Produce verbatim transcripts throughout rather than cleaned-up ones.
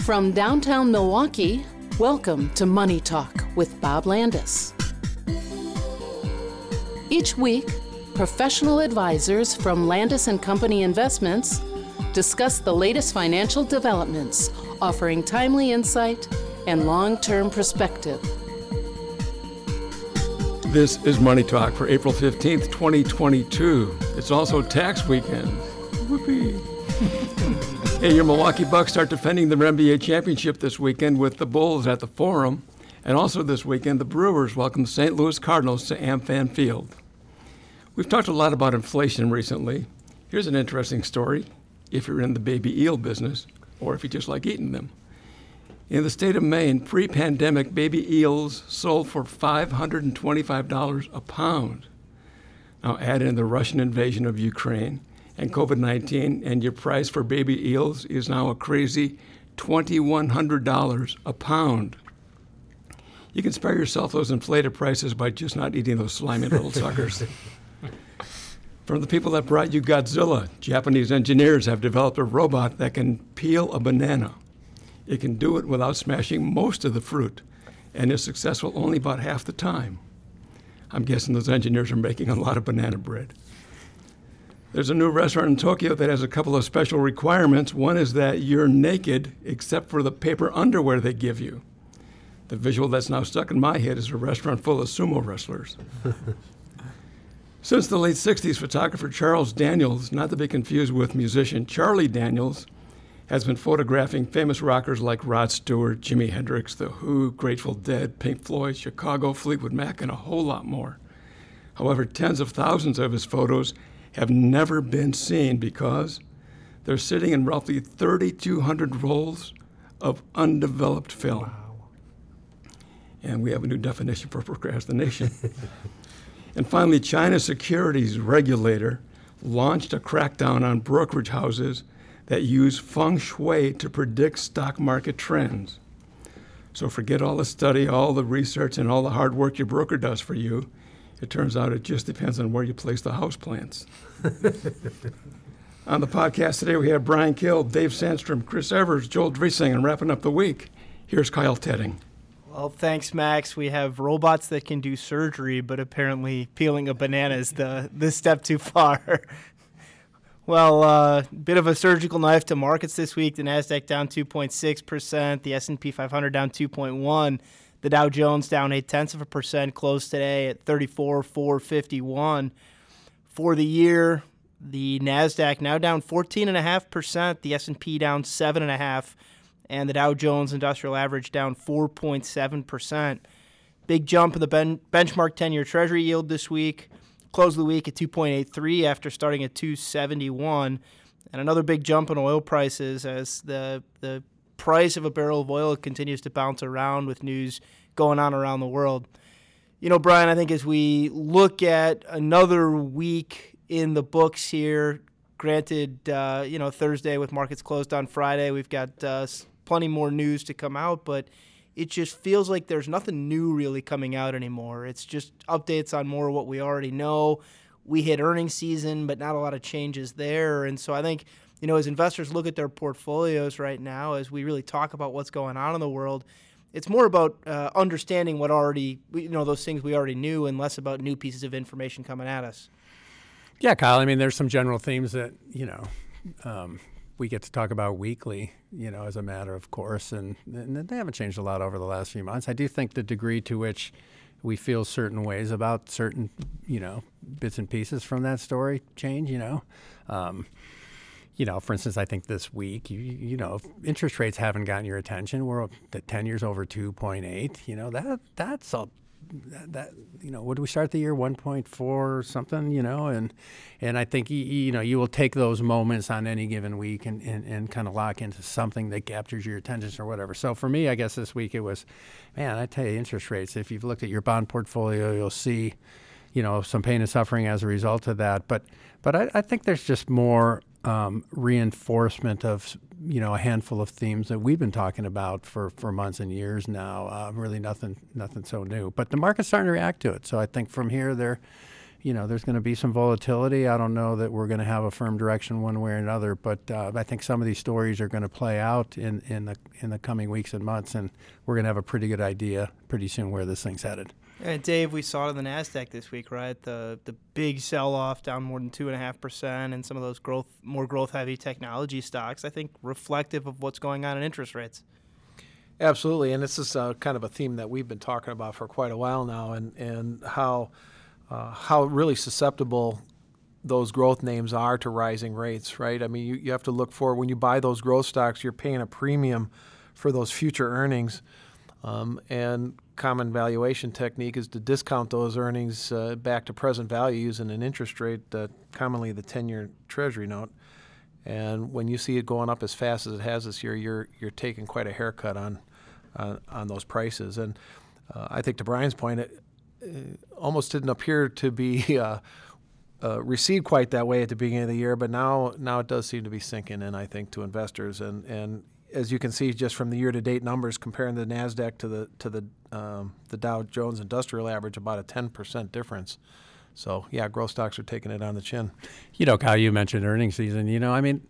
From downtown Milwaukee, welcome to Money Talk with Bob Landis. Each week, professional advisors from Landis and Company Investments discuss the latest financial developments, offering timely insight and long-term perspective. This is Money Talk for April fifteenth, twenty twenty-two. It's also tax weekend. Whoopee. Hey, your Milwaukee Bucks start defending their N B A championship this weekend with the Bulls at the Forum. And also this weekend, the Brewers welcome the Saint Louis Cardinals to AmFam Field. We've talked a lot about inflation recently. Here's an interesting story, if you're in the baby eel business, or if you just like eating them. In the state of Maine, pre-pandemic, baby eels sold for five hundred twenty-five dollars a pound. Now add in the Russian invasion of Ukraine and covid nineteen, and your price for baby eels is now a crazy two thousand one hundred dollars a pound. You can spare yourself those inflated prices by just not eating those slimy little suckers. From the people that brought you Godzilla, Japanese engineers have developed a robot that can peel a banana. It can do it without smashing most of the fruit, and is successful only about half the time. I'm guessing those engineers are making a lot of banana bread. There's a new restaurant in Tokyo that has a couple of special requirements. One is that you're naked except for the paper underwear they give you. The visual that's now stuck in my head is a restaurant full of sumo wrestlers. Since the late sixties, photographer Charles Daniels, not to be confused with musician Charlie Daniels, has been photographing famous rockers like Rod Stewart, Jimi Hendrix, The Who, Grateful Dead, Pink Floyd, Chicago, Fleetwood Mac, and a whole lot more. However, tens of thousands of his photos have never been seen because they're sitting in roughly thirty-two hundred rolls of undeveloped film. Wow. And we have a new definition for procrastination. And finally, China's securities regulator launched a crackdown on brokerage houses that use feng shui to predict stock market trends. So forget all the study, all the research, and all the hard work your broker does for you. It turns out it just depends on where you place the houseplants. On the podcast today, we have Brian Kill, Dave Sandstrom, Chris Evers, Joel Driesing, and wrapping up the week, here's Kyle Tedding. Well, thanks, Max. We have robots that can do surgery, but apparently peeling a banana is the, the step too far. Well, a uh, bit of a surgical knife to markets this week. The NASDAQ down two point six percent, the S and P five hundred down two point one percent. The Dow Jones down eight tenths of a percent, closed today at thirty-four thousand four hundred fifty-one. For the year, the NASDAQ now down fourteen point five percent, the S and P down seven point five percent, and the Dow Jones Industrial Average down four point seven percent. Big jump in the ben- benchmark ten-year Treasury yield this week. Closed the week at two point eight three after starting at two seventy-one. And another big jump in oil prices as the the price of a barrel of oil continues to bounce around with news going on around the world. You know, Brian, I think as we look at another week in the books here, granted, uh, you know, Thursday with markets closed on Friday, we've got uh, plenty more news to come out, but it just feels like there's nothing new really coming out anymore. It's just updates on more of what we already know. We hit earnings season, but not a lot of changes there. And so I think, you know, as investors look at their portfolios right now, as we really talk about what's going on in the world, it's more about uh, understanding what already, you know, those things we already knew and less about new pieces of information coming at us. Yeah, Kyle, I mean, there's some general themes that, you know, um, we get to talk about weekly, you know, as a matter of course, and, and they haven't changed a lot over the last few months. I do think the degree to which we feel certain ways about certain, you know, bits and pieces from that story change, you know. Um, you know, for instance, I think this week, you, you know, if interest rates haven't gotten your attention, we're up to ten years over two point eight, you know, that that's a That, that you know, what do we start the year, one point four or something, you know, and and I think, you, you know, you will take those moments on any given week and, and, and kind of lock into something that captures your attention or whatever. So for me, I guess this week it was, man, I tell you, interest rates, if you've looked at your bond portfolio, you'll see, you know, some pain and suffering as a result of that. But but I, I think there's just more um, reinforcement of, you know, a handful of themes that we've been talking about for, for months and years now. Uh, really nothing nothing so new. But the market's starting to react to it. So I think from here, they're, you know, there's going to be some volatility. I don't know that we're going to have a firm direction one way or another, but uh, I think some of these stories are going to play out in, in the in the coming weeks and months, and we're going to have a pretty good idea pretty soon where this thing's headed. And Dave, we saw it in the NASDAQ this week, right? The the big sell-off down more than two point five percent, and some of those growth, more growth-heavy technology stocks, I think reflective of what's going on in interest rates. Absolutely, and this is uh, kind of a theme that we've been talking about for quite a while now, and, and how uh, how really susceptible those growth names are to rising rates, right? I mean, you, you have to look for, when you buy those growth stocks, you're paying a premium for those future earnings, um, and common valuation technique is to discount those earnings uh, back to present value using an interest rate, uh, commonly the ten-year Treasury note. And when you see it going up as fast as it has this year, you're you're taking quite a haircut on on, on those prices. And uh, I think to Brian's point, it, it almost didn't appear to be uh, uh, received quite that way at the beginning of the year, but now now it does seem to be sinking in, I think, to investors. And and as you can see just from the year-to-date numbers, comparing the NASDAQ to the to the um, the Dow Jones Industrial Average, about a ten percent difference. So, yeah, growth stocks are taking it on the chin. You know, Kyle, you mentioned earnings season. You know, I mean,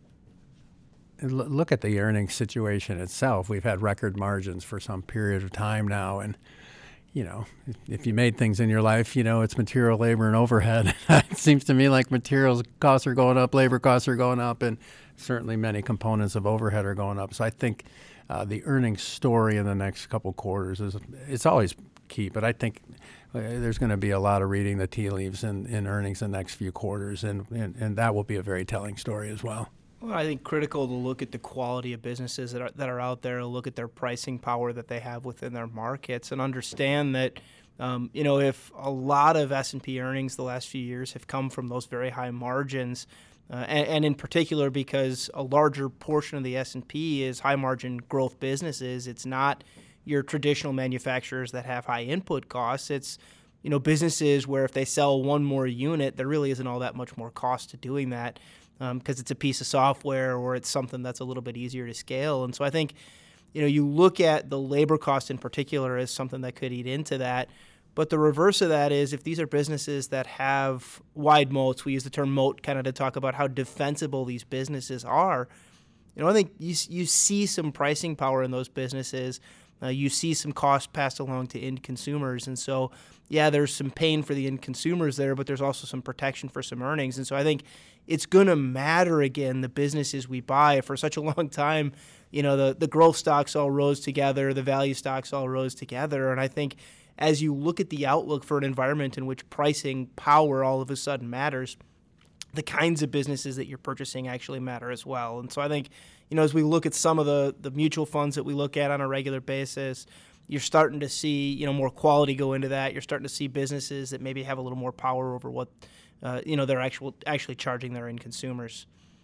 l- look at the earnings situation itself. We've had record margins for some period of time now. And, you know, if you made things in your life, you know, it's material, labor, and overhead. It seems to me like materials costs are going up, labor costs are going up, and certainly many components of overhead are going up. So I think uh, the earnings story in the next couple quarters is, it's always key, but I think uh, there's going to be a lot of reading the tea leaves in, in earnings in the next few quarters, and, and, and that will be a very telling story as well. Well, I think critical to look at the quality of businesses that are that are out there, look at their pricing power that they have within their markets, and understand that, um, you know, if a lot of S and P earnings the last few years have come from those very high margins, uh, and, and in particular because a larger portion of the S and P is high margin growth businesses, it's not your traditional manufacturers that have high input costs. It's, you know, businesses where if they sell one more unit, there really isn't all that much more cost to doing that, because um, it's a piece of software or it's something that's a little bit easier to scale. And so I think, you know, you look at the labor cost in particular as something that could eat into that. But the reverse of that is if these are businesses that have wide moats, we use the term moat kind of to talk about how defensible these businesses are. You know, I think you you see some pricing power in those businesses. Uh, you see some cost passed along to end consumers. And so, yeah, there's some pain for the end consumers there, but there's also some protection for some earnings. And so I think it's going to matter, again, the businesses we buy. For such a long time, you know, the, the growth stocks all rose together, the value stocks all rose together. And I think as you look at the outlook for an environment in which pricing power all of a sudden matters, the kinds of businesses that you're purchasing actually matter as well. And so I think, you know, as we look at some of the, the mutual funds that we look at on a regular basis, you're starting to see, you know, more quality go into that. You're starting to see businesses that maybe have a little more power over what, uh, you know, they're actual, actually charging their end consumers.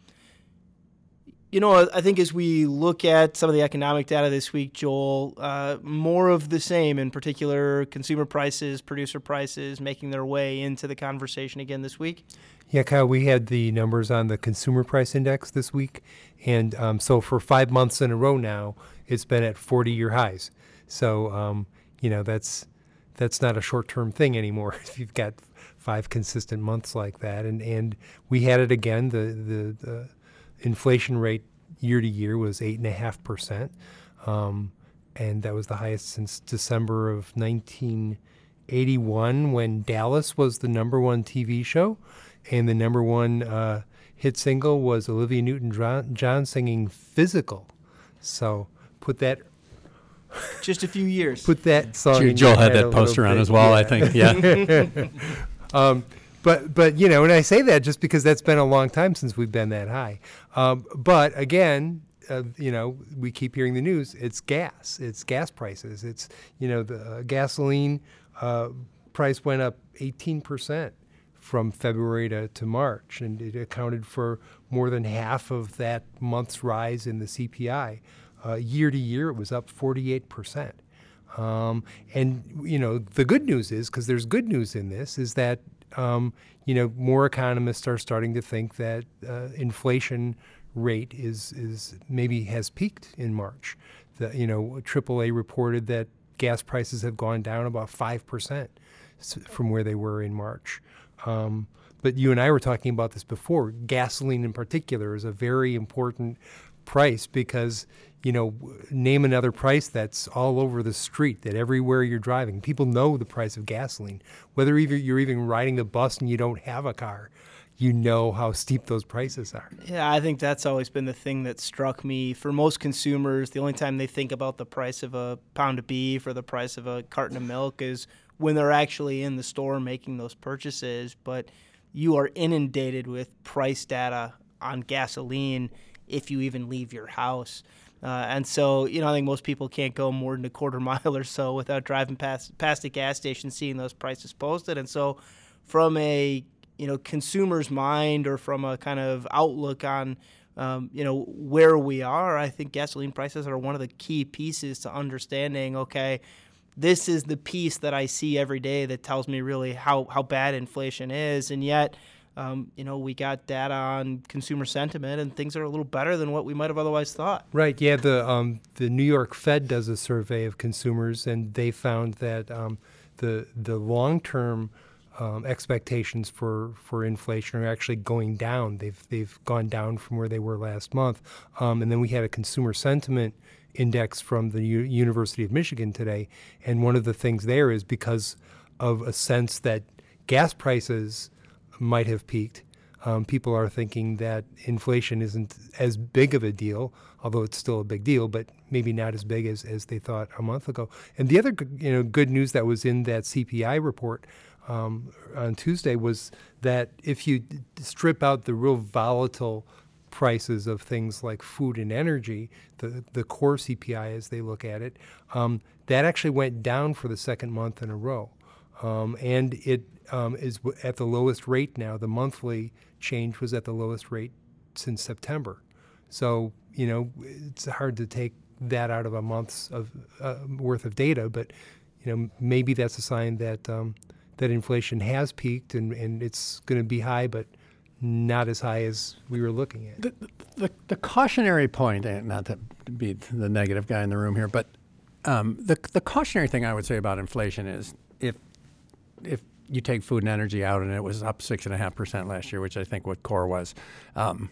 You know, I think as we look at some of the economic data this week, Joel, uh, more of the same, in particular consumer prices, producer prices, making their way into the conversation again this week. Yeah, Kyle, we had the numbers on the consumer price index this week. And um, so for five months in a row now, it's been at forty-year highs. So, um, you know, that's that's not a short-term thing anymore if you've got five consistent months like that. And and we had it again. The, the, the inflation rate year to year was eight point five percent. Um, and that was the highest since December of nineteen eighty-one when Dallas was the number one T V show. And the number one uh, hit single was Olivia Newton-John singing Physical. So put that... Just a few years. Put that song in Joel your had head that a poster little on bit. as well, Yeah. I think. Yeah. um, but, but you know, and I say that just because that's been a long time since we've been that high. Um, but again, uh, you know, we keep hearing the news. It's gas. It's gas prices. It's, you know, the uh, gasoline uh, price went up eighteen percent. From February to, to March, and it accounted for more than half of that month's rise in the C P I. Uh, year to year, it was up forty-eight percent. Um, and, you know, the good news is, because there's good news in this, is that, um, you know, more economists are starting to think that uh, inflation rate is, is maybe has peaked in March. The, you know, triple A reported that gas prices have gone down about five percent from where they were in March. Um, but you and I were talking about this before. Gasoline in particular is a very important price because, you know, name another price that's all over the street, that everywhere you're driving, people know the price of gasoline. Whether even you're even riding the bus and you don't have a car, you know how steep those prices are. Yeah, I think that's always been the thing that struck me. For most consumers, the only time they think about the price of a pound of beef or the price of a carton of milk is when they're actually in the store making those purchases. But you are inundated with price data on gasoline if you even leave your house. Uh, and so, you know, I think most people can't go more than a quarter mile or so without driving past past a gas station, seeing those prices posted. And so from a you know, consumer's mind or from a kind of outlook on, um, you know, where we are, I think gasoline prices are one of the key pieces to understanding, okay, this is the piece that I see every day that tells me really how, how bad inflation is. And yet, um, you know, we got data on consumer sentiment and things are a little better than what we might have otherwise thought. Right. Yeah. The um, the New York Fed does a survey of consumers, and they found that um, the the long-term Um, expectations for, for inflation are actually going down. They've they've gone down from where they were last month. Um, and then we had a consumer sentiment index from the U- University of Michigan today. And one of the things there is because of a sense that gas prices might have peaked, um, people are thinking that inflation isn't as big of a deal, although it's still a big deal, but maybe not as big as, as they thought a month ago. And the other you know good news that was in that C P I report Um, on Tuesday was that if you d- strip out the real volatile prices of things like food and energy, the the core C P I as they look at it, um, that actually went down for the second month in a row. Um, and it um, is w- at the lowest rate now. The monthly change was at the lowest rate since September. So, you know, it's hard to take that out of a month's of, uh, worth of data, but, you know, maybe that's a sign that um, that inflation has peaked and, and it's going to be high, but not as high as we were looking at. The, the, the cautionary point, and not to be the negative guy in the room here, but um, the the cautionary thing I would say about inflation is if if you take food and energy out and it was up six and a half percent last year, which I think what core was, um,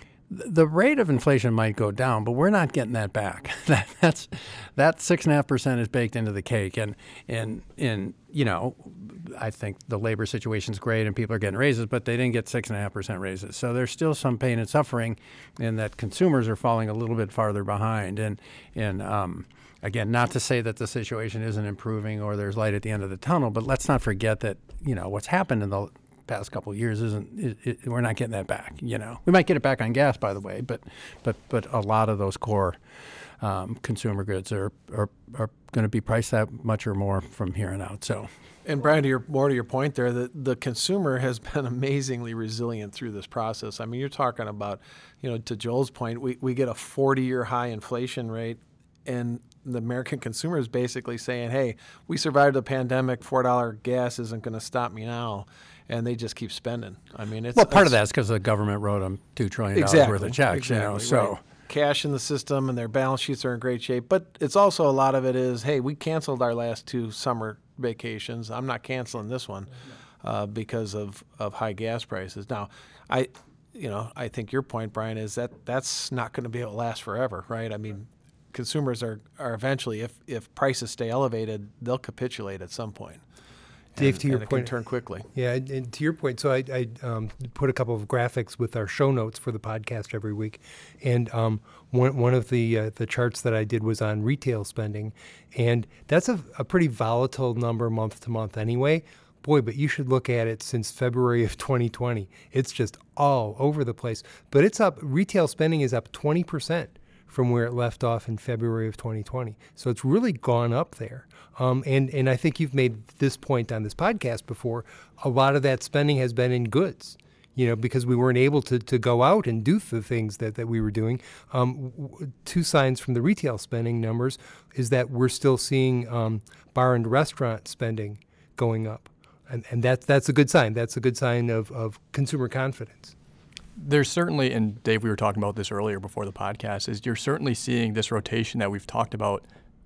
the rate of inflation might go down, but we're not getting that back. that, that's that six and a half percent is baked into the cake, and and and you know, I think the labor situation's great and people are getting raises, but they didn't get six and a half percent raises. So there's still some pain and suffering, and that consumers are falling a little bit farther behind. And and um, again, not to say that the situation isn't improving or there's light at the end of the tunnel, but let's not forget that you know what's happened in the past couple of years isn't it, it, we're not getting that back. You know, we might get it back on gas, by the way, but but but a lot of those core um, consumer goods are are, are going to be priced that much or more from here on out. So, and Brian, to your more to your point there, the the consumer has been amazingly resilient through this process. I mean, you're talking about, you know, to Joel's point, we we get a forty-year high inflation rate, and the American consumer is basically saying, "Hey, we survived the pandemic. four dollar gas isn't going to stop me now." And they just keep spending. I mean, it's well, part it's, of that's because the government wrote them two trillion dollars exactly, worth of checks. Exactly, you know, so right. Cash in the system and their balance sheets are in great shape. But it's also a lot of it is, hey, we canceled our last two summer vacations. I'm not canceling this one uh, because of, of high gas prices. Now, I, you know, I think your point, Brian, is that that's not going to be able to last forever, right? I mean, consumers are, are eventually, if if prices stay elevated, they'll capitulate at some point. Dave, and, to your and it point, can turn quickly. Yeah, and, and to your point, so I, I um, put a couple of graphics with our show notes for the podcast every week, and um, one one of the uh, the charts that I did was on retail spending, and that's a, a pretty volatile number month to month anyway. Boy, but you should look at it since February of twenty twenty. It's just all over the place, but it's up. Retail spending is up twenty percent from where it left off in February of twenty twenty. So it's really gone up there. Um, and, and I think you've made this point on this podcast before. A lot of that spending has been in goods, you know, because we weren't able to, to go out and do the things that, that we were doing. Um, w- two signs from the retail spending numbers is that we're still seeing um, bar and restaurant spending going up. And, and that's, that's a good sign. That's a good sign of, of consumer confidence. There's certainly, and Dave, we were talking about this earlier before the podcast, is you're certainly seeing this rotation that we've talked about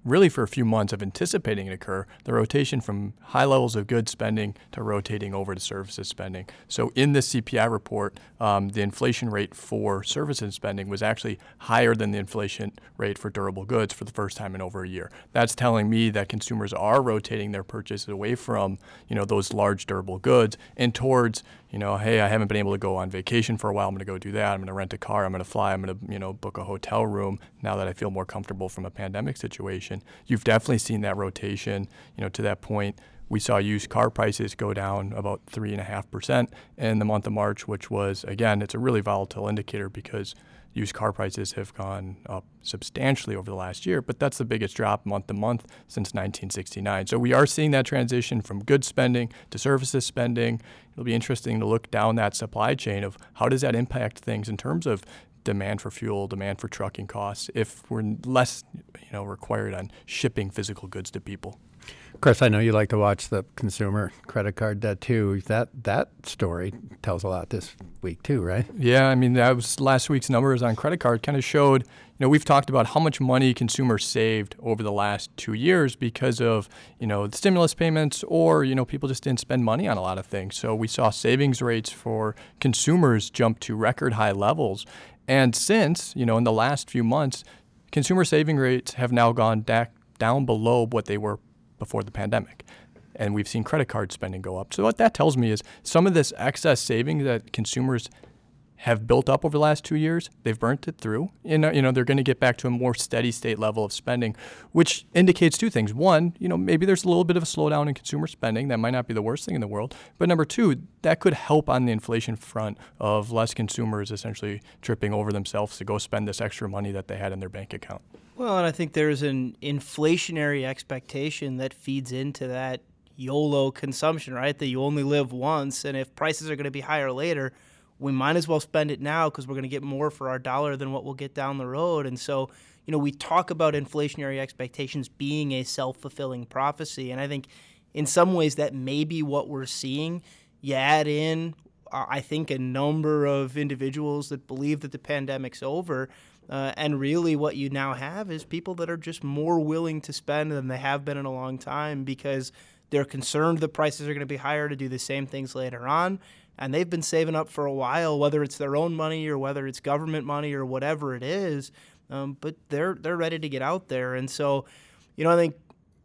really for a few months of anticipating it occur, the rotation from high levels of goods spending to rotating over to services spending. So in this C P I report, um, the inflation rate for services spending was actually higher than the inflation rate for durable goods for the first time in over a year. That's telling me that consumers are rotating their purchases away from, you know, those large durable goods and towards, you know, hey, I haven't been able to go on vacation for a while. I'm going to go do that. I'm going to rent a car. I'm going to fly. I'm going to, you know, book a hotel room now that I feel more comfortable from a pandemic situation. You've definitely seen that rotation, you know, to that point. We saw used car prices go down about three and a half percent in the month of March, which was, again, it's a really volatile indicator because used car prices have gone up substantially over the last year, but that's the biggest drop month to month since nineteen sixty-nine. So we are seeing that transition from goods spending to services spending. It'll be interesting to look down that supply chain of how does that impact things in terms of demand for fuel, demand for trucking costs, if we're less, you know, required on shipping physical goods to people. Chris, I know you like to watch the consumer credit card debt too. That that story tells a lot this week too, right? Yeah, I mean, that was last week's numbers on credit card kind of showed, you know, we've talked about how much money consumers saved over the last two years because of, you know, the stimulus payments or, you know, people just didn't spend money on a lot of things. So we saw savings rates for consumers jump to record high levels. And since, you know, in the last few months, consumer saving rates have now gone da- down below what they were before the pandemic. And we've seen credit card spending go up. So what that tells me is some of this excess savings that consumers have built up over the last two years, they've burnt it through. You know, you know they're going to get back to a more steady state level of spending, which indicates two things. One, you know, maybe there's a little bit of a slowdown in consumer spending. That might not be the worst thing in the world. But number two, that could help on the inflation front of less consumers essentially tripping over themselves to go spend this extra money that they had in their bank account. Well, and I think there's an inflationary expectation that feeds into that YOLO consumption, right? That you only live once, and if prices are going to be higher later, we might as well spend it now because we're going to get more for our dollar than what we'll get down the road. And so, you know, we talk about inflationary expectations being a self-fulfilling prophecy, and I think in some ways that may be what we're seeing. You add in, uh, I think, a number of individuals that believe that the pandemic's over. Uh, and really what you now have is people that are just more willing to spend than they have been in a long time because they're concerned the prices are going to be higher to do the same things later on. And they've been saving up for a while, whether it's their own money or whether it's government money or whatever it is. Um, but they're they're ready to get out there. And so, you know, I think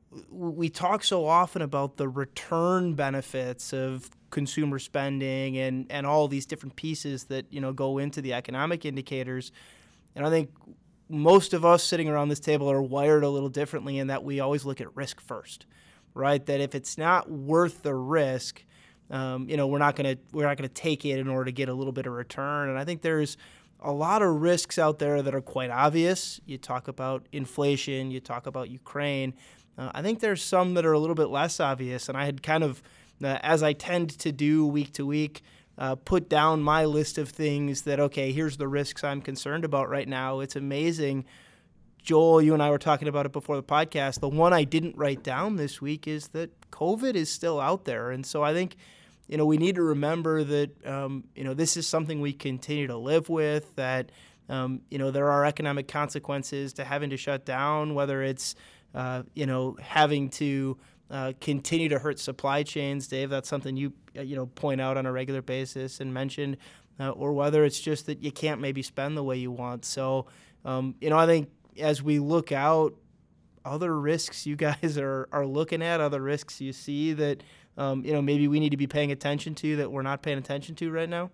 we talk so often about the return benefits of consumer spending and, and all these different pieces that, you know, go into the economic indicators. And I think most of us sitting around this table are wired a little differently in that we always look at risk first, right? That if it's not worth the risk, um, you know, we're not gonna we're not gonna take it in order to get a little bit of return. And I think there's a lot of risks out there that are quite obvious. You talk about inflation, you talk about Ukraine. Uh, I think there's some that are a little bit less obvious. And I had kind of, uh, as I tend to do week to week, Uh, put down my list of things that, okay, here's the risks I'm concerned about right now. It's amazing. Joel, you and I were talking about it before the podcast. The one I didn't write down this week is that COVID is still out there. And so I think, you know, we need to remember that, um, you know, this is something we continue to live with, that, um, you know, there are economic consequences to having to shut down, whether it's, uh, you know, having to Uh, continue to hurt supply chains. Dave, that's something you uh, you know point out on a regular basis and mentioned, uh, or whether it's just that you can't maybe spend the way you want. So, um, you know, I think as we look out, other risks you guys are, are looking at, other risks you see that, um, you know, maybe we need to be paying attention to that we're not paying attention to right now?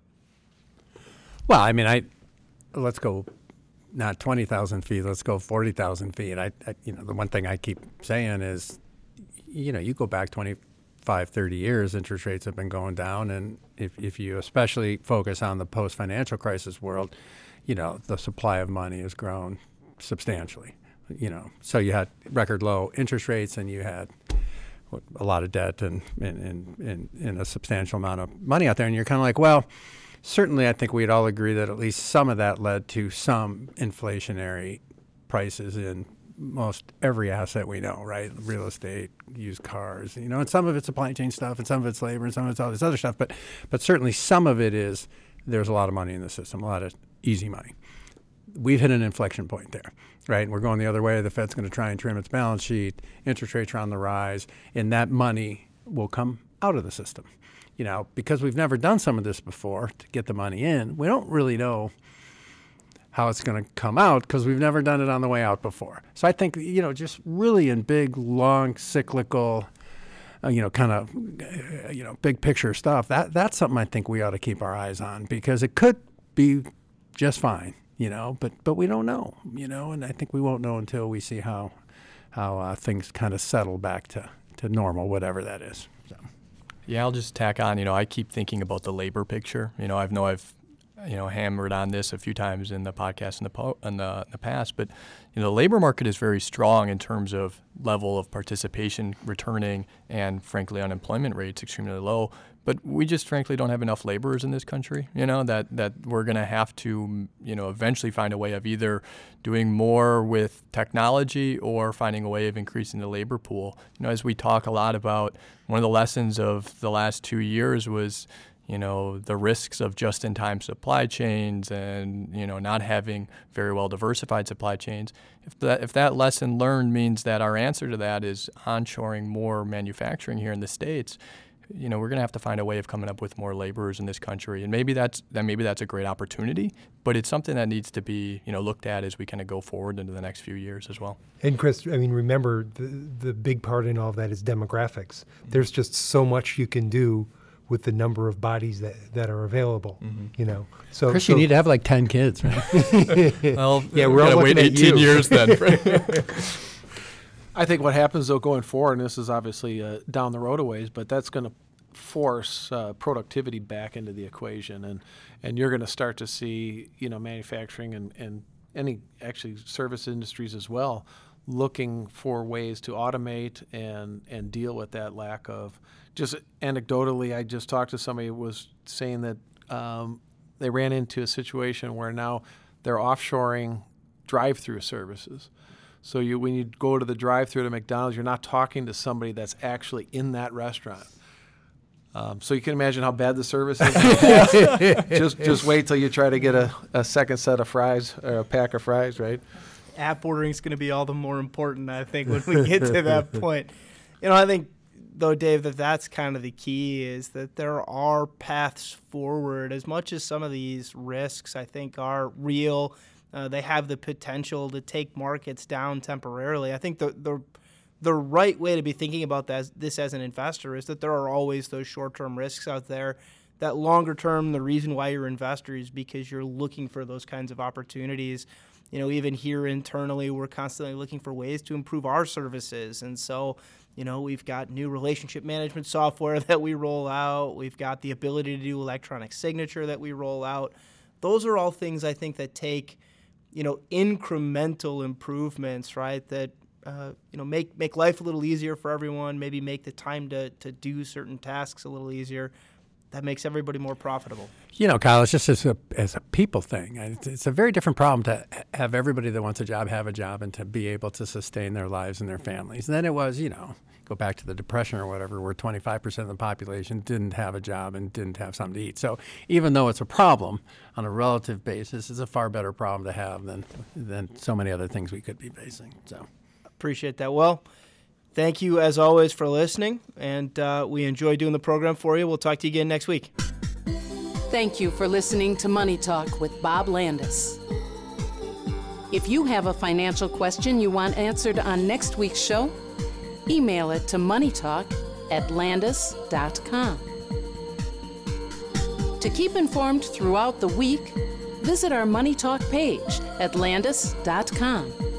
Well, I mean, I let's go not twenty thousand feet, let's go forty thousand feet. I, I, you know, the one thing I keep saying is, you know, you go back twenty-five, thirty years, interest rates have been going down. And if, if you especially focus on the post-financial crisis world, you know, the supply of money has grown substantially, you know. So you had record low interest rates and you had a lot of debt and, and, and, and, and a substantial amount of money out there. And you're kind of like, well, certainly I think we'd all agree that at least some of that led to some inflationary prices in most every asset we know, right? Real estate, used cars, you know, and some of it's supply chain stuff and some of it's labor and some of it's all this other stuff. But but certainly some of it is there's a lot of money in the system, a lot of easy money. we've hit an inflection point there, right? We're going the other way. The Fed's going to try and trim its balance sheet. Interest rates are on the rise, and that money will come out of the system. You know, because we've never done some of this before to get the money in, we don't really know how it's going to come out because we've never done it on the way out before. So I think, you know, just really in big, long, cyclical, uh, you know, kind of, uh, you know, big picture stuff, that that's something I think we ought to keep our eyes on because it could be just fine, you know, but but we don't know, you know, and I think we won't know until we see how how uh, things kind of settle back to, to normal, whatever that is. So. Yeah, I'll just tack on, you know, I keep thinking about the labor picture. You know, I know I've, you know, hammered on this a few times in the podcast in the, po- in the, in the past, but, you know, the labor market is very strong in terms of level of participation returning and, frankly, unemployment rates extremely low. But we just, frankly, don't have enough laborers in this country, you know, that, that we're going to have to, you know, eventually find a way of either doing more with technology or finding a way of increasing the labor pool. You know, as we talk a lot about, one of the lessons of the last two years was, you know, the risks of just-in-time supply chains and, you know, not having very well diversified supply chains. If that, if that lesson learned means that our answer to that is onshoring more manufacturing here in the States, you know, we're going to have to find a way of coming up with more laborers in this country. And maybe that's that maybe that's a great opportunity, but it's something that needs to be, you know, looked at as we kind of go forward into the next few years as well. And Chris, I mean, remember the the big part in all of that is demographics. There's just so much you can do with the number of bodies that, that are available, mm-hmm. you know. So Chris, so, you need to have like ten kids, right? Well, yeah, we're all wait looking at eighteen you. years then. I think what happens, though, going forward, and this is obviously uh, down the road a ways, but that's going to force uh, productivity back into the equation, and and you're going to start to see, you know, manufacturing and, and any actually service industries as well looking for ways to automate and and deal with that lack of. Just anecdotally, I just talked to somebody who was saying that um, they ran into a situation where now they're offshoring drive-through services. So you, when you go to the drive-through to McDonald's, you're not talking to somebody that's actually in that restaurant. Um, so you can imagine how bad the service is. just just wait till you try to get a, a second set of fries or a pack of fries, right? App ordering is going to be all the more important, I think, when we get to that point. You know, I think, though, Dave, that that's kind of the key is that there are paths forward. As much as some of these risks, I think, are real, uh, they have the potential to take markets down temporarily. I think the the the right way to be thinking about that, this as an investor is that there are always those short-term risks out there. That longer term, the reason why you're an investor is because you're looking for those kinds of opportunities. You know, even here internally, we're constantly looking for ways to improve our services. And so, you know, we've got new relationship management software that we roll out. We've got the ability to do electronic signature that we roll out. Those are all things I think that take, you know, incremental improvements, right, that, uh, you know, make make life a little easier for everyone, maybe make the time to, to do certain tasks a little easier. That makes everybody more profitable. You know, Kyle, it's just as a, as a people thing. It's, it's a very different problem to have everybody that wants a job have a job and to be able to sustain their lives and their families. And then it was, you know, go back to the Depression or whatever, where twenty-five percent of the population didn't have a job and didn't have something to eat. So even though it's a problem on a relative basis, it's a far better problem to have than than so many other things we could be facing. So appreciate that. Well, thank you, as always, for listening, and uh, we enjoy doing the program for you. We'll talk to you again next week. Thank you for listening to Money Talk with Bob Landis. If you have a financial question you want answered on next week's show, email it to moneytalk at landis dot com. To keep informed throughout the week, visit our Money Talk page at landis dot com.